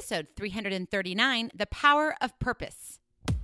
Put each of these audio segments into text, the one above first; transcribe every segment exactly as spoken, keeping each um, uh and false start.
episode three thirty-nine, The Power of Purpose.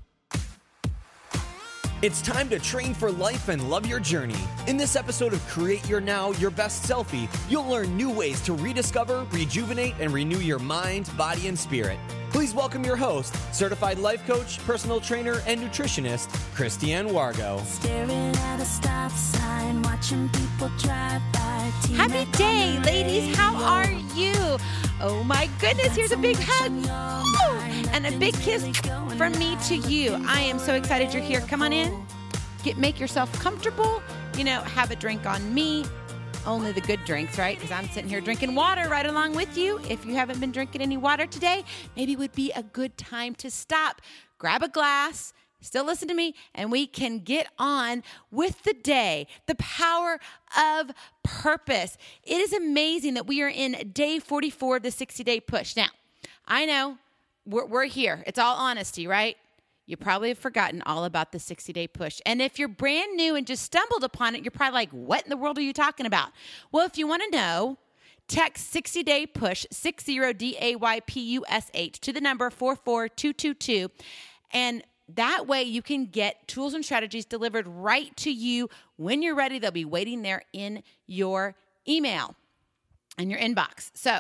It's time to train for life and love your journey. In this episode of Create Your Now, Your Best Selfie, you'll learn new ways to rediscover, rejuvenate, and renew your mind, body, and spirit. Please welcome your host, certified life coach, personal trainer, and nutritionist, Christiane Wargo. Staring at a stop sign, watching people drive by. Happy day, ladies. How are you? Oh my goodness, here's a big hug. Ooh, and a big kiss from me to you. I am so excited you're here. Come on in. Get make yourself comfortable. You know, have a drink on me. Only the good drinks, right? Because I'm sitting here drinking water right along with you. If you haven't been drinking any water today, maybe it would be a good time to stop. Grab a glass. Still listen to me, and we can get on with the day, the power of purpose. It is amazing that we are in day forty-four of the sixty-day push. Now, I know we're, we're here. It's all honesty, right? You probably have forgotten all about the sixty-day push. And if you're brand new and just stumbled upon it, you're probably like, what in the world are you talking about? Well, if you want to know, text sixty-day push, sixty D A Y P U S H, to the number four four two two two, and that way you can get tools and strategies delivered right to you when you're ready. They'll be waiting there in your email and your inbox. So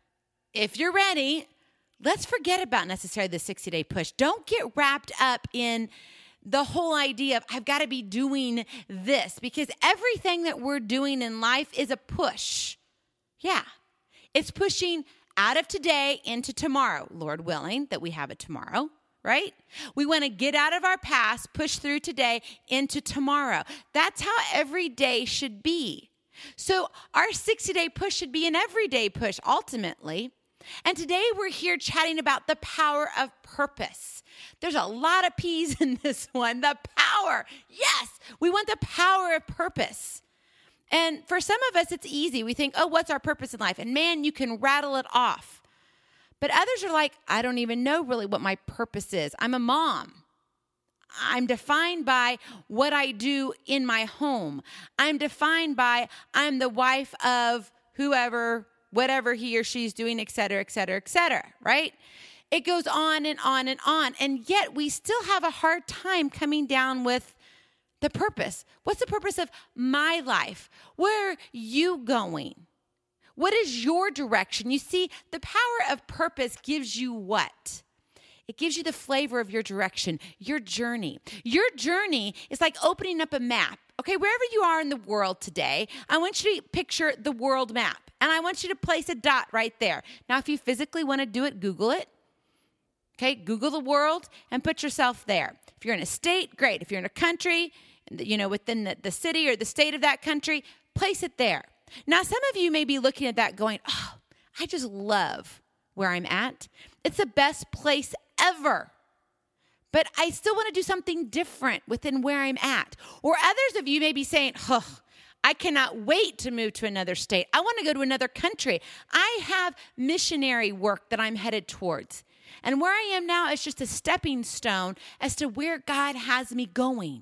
if you're ready, let's forget about necessarily the sixty-day push. Don't get wrapped up in the whole idea of I've got to be doing this, because everything that we're doing in life is a push. Yeah. It's pushing out of today into tomorrow, Lord willing, that we have a tomorrow. Right? We want to get out of our past, push through today into tomorrow. That's how every day should be. So our sixty-day push should be an everyday push, ultimately. And today we're here chatting about the power of purpose. There's a lot of P's in this one. The power. Yes, we want the power of purpose. And for some of us, it's easy. We think, oh, what's our purpose in life? And man, you can rattle it off. But others are like, I don't even know really what my purpose is. I'm a mom. I'm defined by what I do in my home. I'm defined by I'm the wife of whoever, whatever he or she's doing, et cetera, et cetera, et cetera, right? It goes on and on and on. And yet we still have a hard time coming down with the purpose. What's the purpose of my life? Where are you going? What is your direction? You see, the power of purpose gives you what? It gives you the flavor of your direction, your journey. Your journey is like opening up a map. Okay, wherever you are in the world today, I want you to picture the world map. And I want you to place a dot right there. Now, if you physically want to do it, Google it. Okay, Google the world and put yourself there. If you're in a state, great. If you're in a country, you know, within the, the city or the state of that country, place it there. Now, some of you may be looking at that going, oh, I just love where I'm at. It's the best place ever. But I still want to do something different within where I'm at. Or others of you may be saying, oh, I cannot wait to move to another state. I want to go to another country. I have missionary work that I'm headed towards. And where I am now is just a stepping stone as to where God has me going.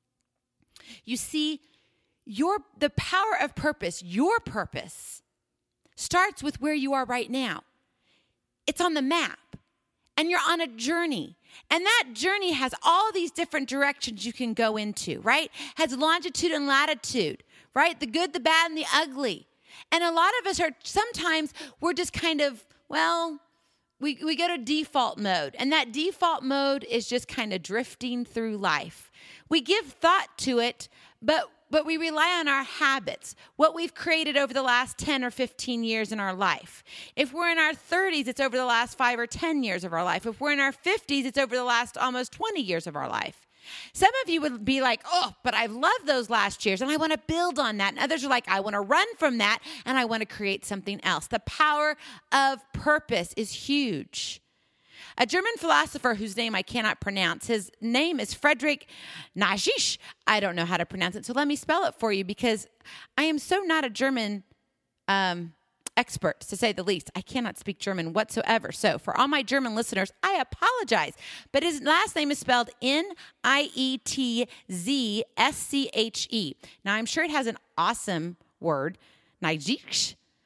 You see, Your the power of purpose, your purpose, starts with where you are right now. It's on the map, and you're on a journey. And that journey has all these different directions you can go into, right? Has longitude and latitude, right? The good, the bad, and the ugly. And a lot of us are, sometimes we're just kind of, well, we, we go to default mode. And that default mode is just kind of drifting through life. We give thought to it, but But we rely on our habits, what we've created over the last ten or fifteen years in our life. If we're in our thirties, it's over the last five or ten years of our life. If we're in our fifties, it's over the last almost twenty years of our life. Some of you would be like, oh, but I've loved those last years and I want to build on that. And others are like, I want to run from that and I want to create something else. The power of purpose is huge. A German philosopher whose name I cannot pronounce, his name is Friedrich Nietzsche. I don't know how to pronounce it, so let me spell it for you because I am so not a German um, expert, to say the least. I cannot speak German whatsoever. So for all my German listeners, I apologize. But his last name is spelled N I E T Z S C H E. Now, I'm sure it has an awesome word, Nietzsche.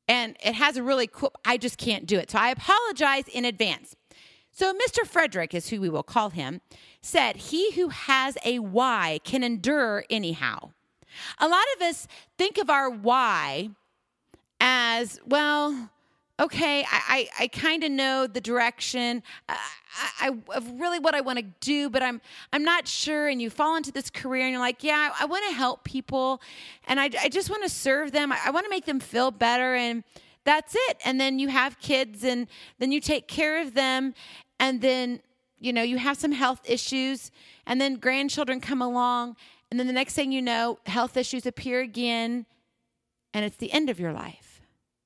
And it has a really cool, I just can't do it. So I apologize in advance. So Mister Frederick is who we will call him, said, he who has a why can endure anyhow. A lot of us think of our why as, well, okay, I, I, I kind of know the direction, I, I, I of really what I want to do, but I'm I'm not sure. And you fall into this career and you're like, yeah, I, I want to help people. And I, I just want to serve them. I, I want to make them feel better. And that's it. And then you have kids and then you take care of them. And then, you know, you have some health issues. And then grandchildren come along. And then the next thing you know, health issues appear again. And it's the end of your life.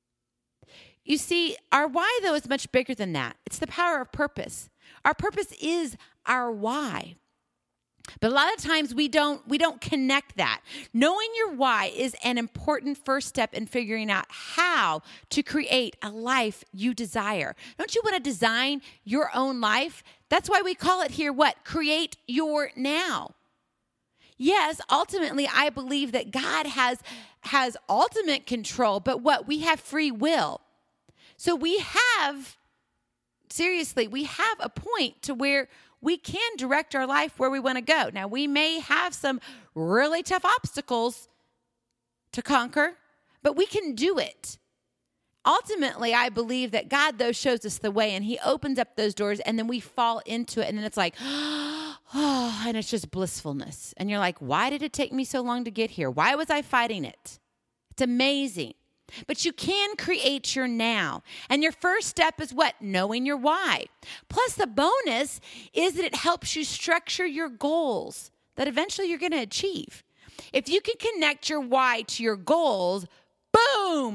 You see, our why, though, is much bigger than that. It's the power of purpose. Our purpose is our why. But a lot of times we don't we don't connect that. Knowing your why is an important first step in figuring out how to create a life you desire. Don't you want to design your own life? That's why we call it here what? Create your now. Yes, ultimately, I believe that God has, has ultimate control, but what? We have free will. So we have, seriously, we have a point to where we can direct our life where we want to go. Now, we may have some really tough obstacles to conquer, but we can do it. Ultimately, I believe that God, though, shows us the way, and he opens up those doors, and then we fall into it, and then it's like, oh, and it's just blissfulness. And you're like, why did it take me so long to get here? Why was I fighting it? It's amazing. But you can create your now. And your first step is what? Knowing your why. Plus, the bonus is that it helps you structure your goals that eventually you're going to achieve. If you can connect your why to your goals, boom,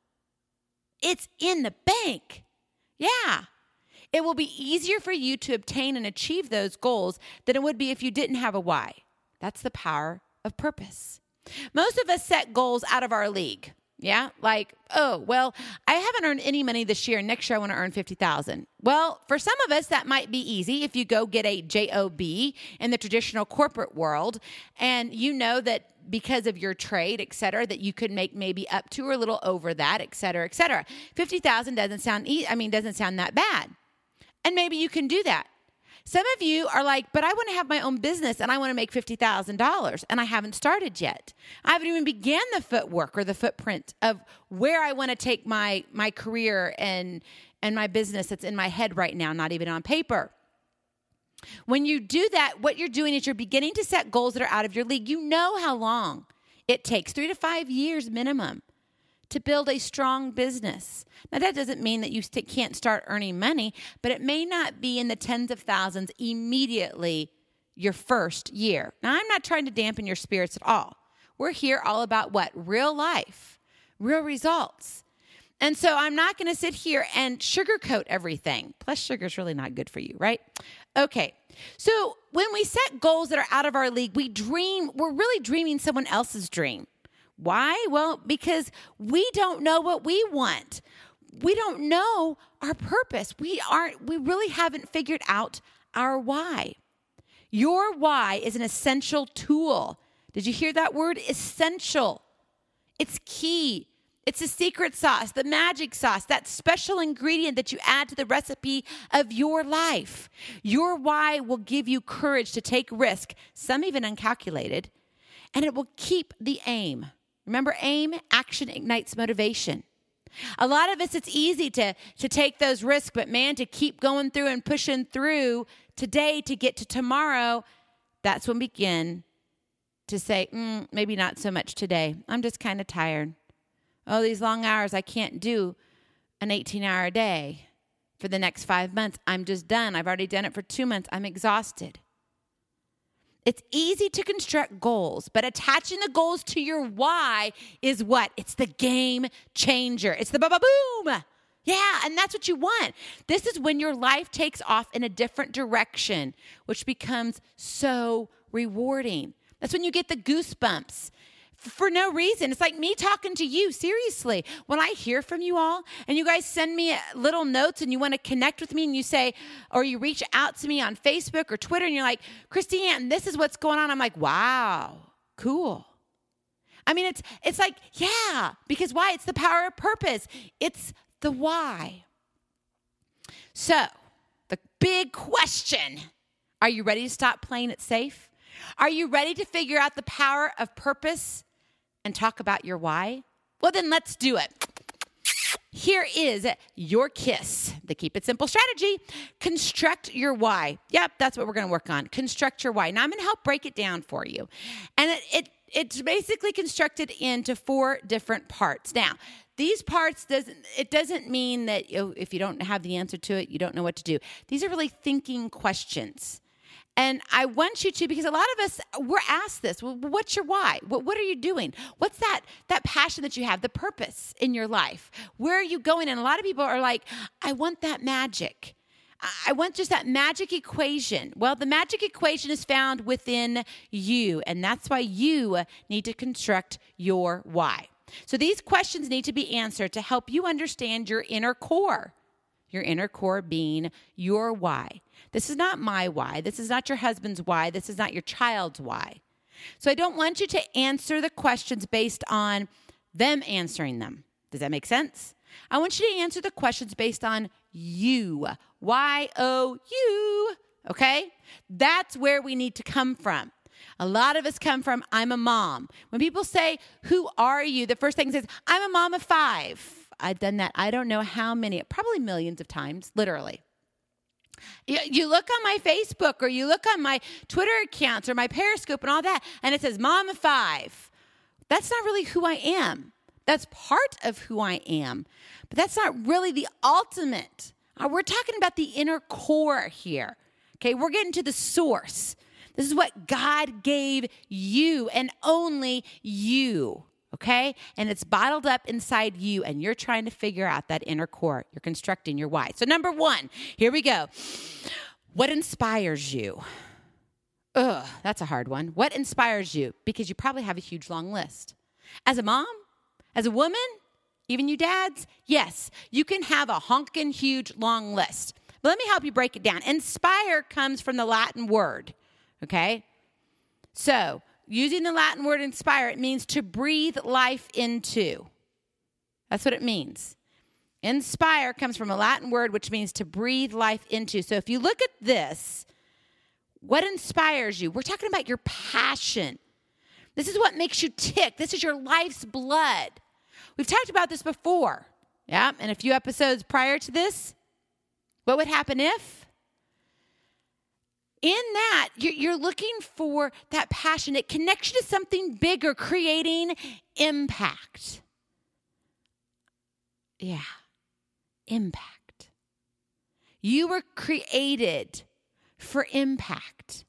it's in the bank. Yeah. It will be easier for you to obtain and achieve those goals than it would be if you didn't have a why. That's the power of purpose. Most of us set goals out of our league. Yeah, like, oh, well, I haven't earned any money this year. Next year, I want to earn fifty thousand dollars. Well, for some of us, that might be easy if you go get a job in the traditional corporate world, and you know that because of your trade, et cetera, that you could make maybe up to or a little over that, et cetera, et cetera. fifty thousand dollars doesn't sound, e- I mean, doesn't sound that bad. And maybe you can do that. Some of you are like, but I want to have my own business and I want to make fifty thousand dollars and I haven't started yet. I haven't even began the footwork or the footprint of where I want to take my, my career and, and my business that's in my head right now, not even on paper. When you do that, what you're doing is you're beginning to set goals that are out of your league. You know how long it takes, three to five years minimum, to build a strong business. Now, that doesn't mean that you st- can't start earning money, but it may not be in the tens of thousands immediately your first year. Now, I'm not trying to dampen your spirits at all. We're here all about what? Real life, real results. And so I'm not going to sit here and sugarcoat everything. Plus, sugar is really not good for you, right? Okay. So when we set goals that are out of our league, we dream, we're really dreaming someone else's dream. Why? Well, because we don't know what we want. We don't know our purpose. We aren't, we really haven't figured out our why. Your why is an essential tool. Did you hear that word? Essential. It's key. It's the secret sauce, the magic sauce, that special ingredient that you add to the recipe of your life. Your why will give you courage to take risk, some even uncalculated, and it will keep the aim. Remember, aim, action ignites motivation. A lot of us, it's easy to, to take those risks, but man, to keep going through and pushing through today to get to tomorrow, that's when we begin to say, mm, maybe not so much today. I'm just kind of tired. Oh, these long hours, I can't do an eighteen-hour day for the next five months. I'm just done. I've already done it for two months. I'm exhausted. It's easy to construct goals, but attaching the goals to your why is what? It's the game changer. It's the ba-ba-boom. Yeah, and that's what you want. This is when your life takes off in a different direction, which becomes so rewarding. That's when you get the goosebumps for no reason. It's like me talking to you, seriously. When I hear from you all and you guys send me little notes and you want to connect with me and you say, or you reach out to me on Facebook or Twitter and you're like, Christy Ann, this is what's going on. I'm like, wow, cool. I mean, it's it's like, yeah, because why? It's the power of purpose. It's the why. So, the big question, are you ready to stop playing it safe? Are you ready to figure out the power of purpose and talk about your why? Well, then let's do it. Here is your KISS, the Keep It Simple strategy. Construct your why. Yep, that's what we're going to work on. Construct your why. Now, I'm going to help break it down for you. And it, it it's basically constructed into four different parts. Now, these parts, doesn't it doesn't mean that you know, if you don't have the answer to it, you don't know what to do. These are really thinking questions. And I want you to, because a lot of us, we're asked this, well, what's your why? What, what are you doing? What's that, that passion that you have, the purpose in your life? Where are you going? And a lot of people are like, I want that magic. I want just that magic equation. Well, the magic equation is found within you, and that's why you need to construct your why. So these questions need to be answered to help you understand your inner core, your inner core being your why. This is not my why. This is not your husband's why. This is not your child's why. So I don't want you to answer the questions based on them answering them. Does that make sense? I want you to answer the questions based on you. Y O U. Okay? That's where we need to come from. A lot of us come from, I'm a mom. When people say, who are you? The first thing is, I'm a mom of five. I've done that. I don't know how many, probably millions of times, literally. You, you look on my Facebook or you look on my Twitter accounts or my Periscope and all that, and it says mom of five. That's not really who I am. That's part of who I am, but that's not really the ultimate. Uh, we're talking about the inner core here. Okay, we're getting to the source. This is what God gave you and only you. Okay? And it's bottled up inside you, and you're trying to figure out that inner core. You're constructing your why. So number one, here we go. What inspires you? Ugh, that's a hard one. What inspires you? Because you probably have a huge long list. As a mom, as a woman, even you dads, yes, you can have a honking huge long list. But let me help you break it down. Inspire comes from the Latin word, okay? So, using the Latin word inspire, it means to breathe life into. That's what it means. Inspire comes from a Latin word which means to breathe life into. So if you look at this, what inspires you? We're talking about your passion. This is what makes you tick. This is your life's blood. We've talked about this before, yeah, and a few episodes prior to this. What would happen if? In that, you're looking for that passionate connection to something bigger, creating impact. Yeah, impact. You were created for impact.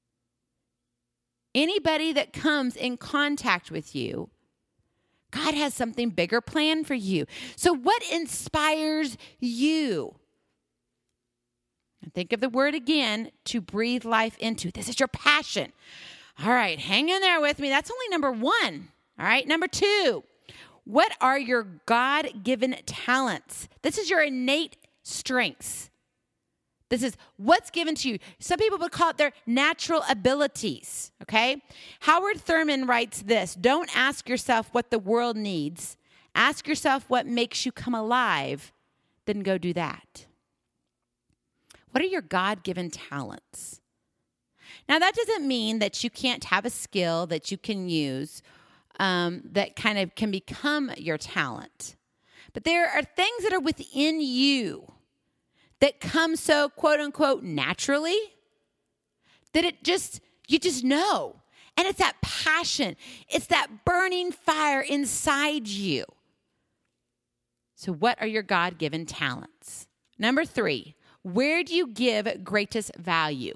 Anybody that comes in contact with you, God has something bigger planned for you. So what inspires you? Think of the word again, to breathe life into. This is your passion. All right, hang in there with me. That's only number one. All right, number two, what are your God-given talents? This is your innate strengths. This is what's given to you. Some people would call it their natural abilities, okay? Howard Thurman writes this: don't ask yourself what the world needs. Ask yourself what makes you come alive, then go do that. What are your God-given talents? Now, that doesn't mean that you can't have a skill that you can use um, that kind of can become your talent. But there are things that are within you that come so, quote unquote, naturally, that it just, you just know. And it's that passion. It's that burning fire inside you. So what are your God-given talents? Number three, where do you give greatest value?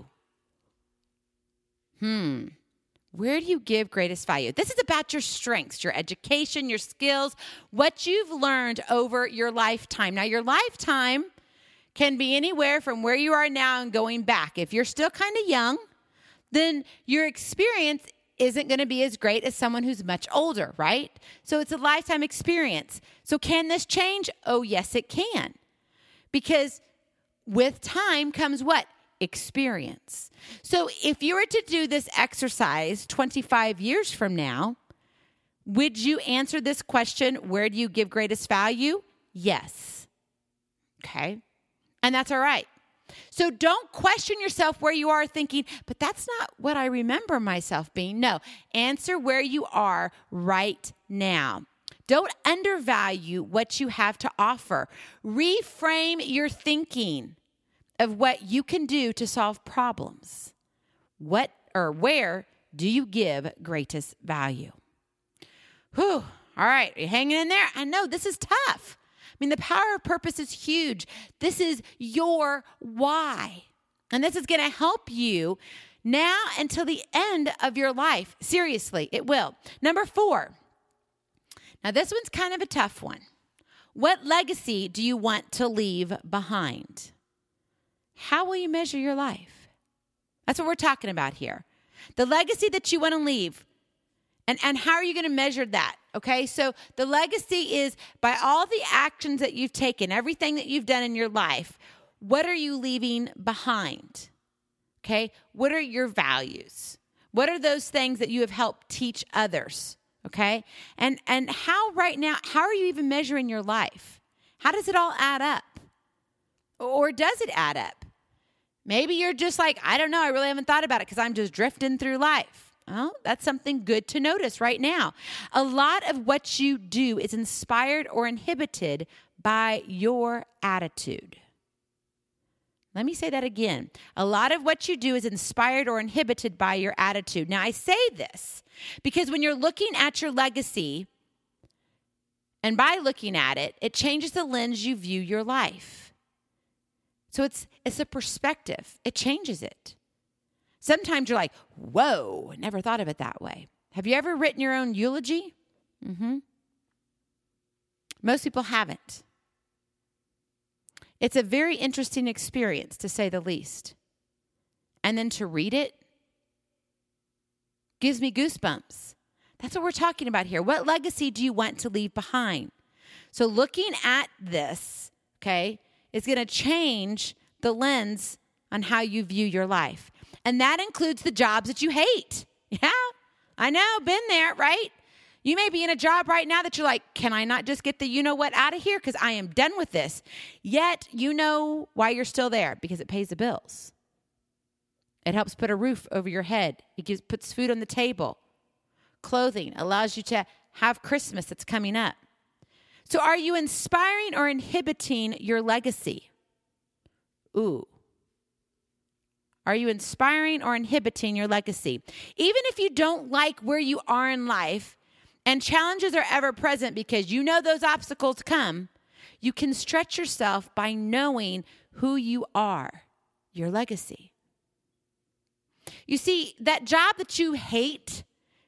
Hmm. Where do you give greatest value? This is about your strengths, your education, your skills, what you've learned over your lifetime. Now, your lifetime can be anywhere from where you are now and going back. If you're still kind of young, then your experience isn't going to be as great as someone who's much older, right? So it's a lifetime experience. So can this change? Oh, yes, it can. Because with time comes what? Experience. So if you were to do this exercise twenty-five years from now, Would you answer this question, where do you give greatest value? Yes. Okay. And that's all right. So don't question yourself where you are thinking, but that's not what I remember myself being. No, answer where you are right now. Don't undervalue what you have to offer. Reframe your thinking of what you can do to solve problems. What or where do you give greatest value? Whew. All right. Are you hanging in there? I know this is tough. I mean, the power of purpose is huge. This is your why. And this is going to help you now until the end of your life. Seriously, it will. Number four. Now, this one's kind of a tough one. What legacy do you want to leave behind? How will you measure your life? That's what we're talking about here. The legacy that you want to leave. And, and how are you going to measure that? Okay, so the legacy is by all the actions that you've taken, everything that you've done in your life, what are you leaving behind? Okay, what are your values? What are those things that you have helped teach others? Okay, and and how right now, how are you even measuring your life? How does it all add up? Or does it add up? Maybe you're just like, I don't know, I really haven't thought about it because I'm just drifting through life. Well, that's something good to notice right now. A lot of what you do is inspired or inhibited by your attitude. Let me say that again. A lot of what you do is inspired or inhibited by your attitude. Now, I say this because when you're looking at your legacy, and by looking at it, it changes the lens you view your life. So it's it's a perspective. It changes it. Sometimes you're like, whoa, never thought of it that way. Have you ever written your own eulogy? Mm-hmm. Most people haven't. It's a very interesting experience, to say the least. And then to read it gives me goosebumps. That's what we're talking about here. What legacy do you want to leave behind? So looking at this, okay, is going to change the lens on how you view your life. And that includes the jobs that you hate. Yeah, I know, been there, right? You may be in a job right now that you're like, can I not just get the you-know-what out of here? Because I am done with this. Yet, you know why you're still there, because it pays the bills. It helps put a roof over your head. It gives, puts food on the table. Clothing allows you to have Christmas that's coming up. So are you inspiring or inhibiting your legacy? Ooh. Are you inspiring or inhibiting your legacy? Even if you don't like where you are in life and challenges are ever present because you know those obstacles come, you can stretch yourself by knowing who you are, your legacy. You see, that job that you hate,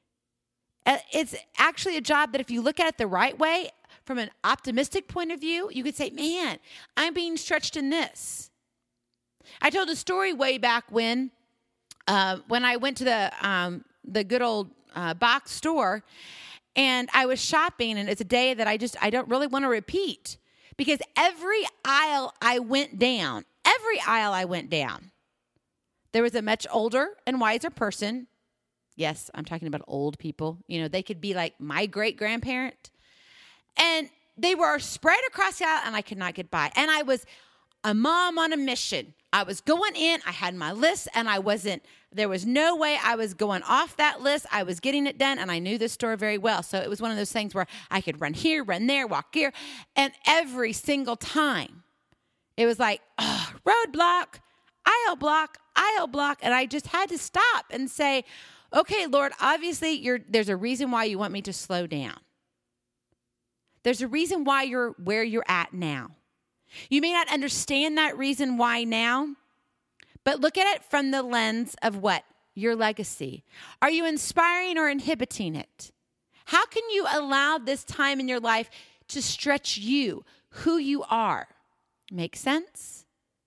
it's actually a job that if you look at it the right way, from an optimistic point of view, you could say, man, I'm being stretched in this. I told a story way back when, uh, when I went to the um, the good old uh, box store, and I was shopping, and it's a day that I just I don't really want to repeat because every aisle I went down, every aisle I went down, there was a much older and wiser person. Yes, I'm talking about old people. You know, they could be like my great grandparent, and they were spread across the aisle, and I could not get by, and I was a mom on a mission. I was going in, I had my list, and I wasn't, there was no way I was going off that list. I was getting it done, and I knew this store very well. So it was one of those things where I could run here, run there, walk here, and every single time, it was like, oh, roadblock, aisle block, aisle block, and I just had to stop and say, okay, Lord, obviously you're, there's a reason why you want me to slow down. There's a reason why you're where you're at now. You may not understand that reason why now, but look at it from the lens of what? Your legacy. Are you inspiring or inhibiting it? How can you allow this time in your life to stretch you, who you are? Make sense?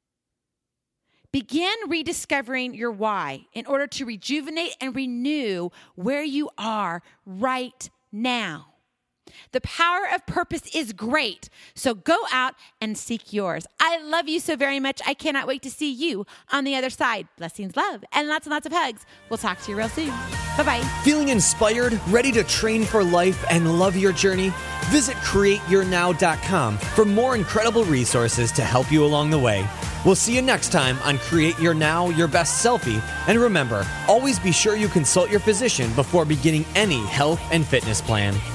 Begin rediscovering your why in order to rejuvenate and renew where you are right now. The power of purpose is great. So go out and seek yours. I love you so very much. I cannot wait to see you on the other side. Blessings, love, and lots and lots of hugs. We'll talk to you real soon. Bye-bye. Feeling inspired, ready to train for life and love your journey? Visit create your now dot com for more incredible resources to help you along the way. We'll see you next time on Create Your Now, Your Best Selfie. And remember, always be sure you consult your physician before beginning any health and fitness plan.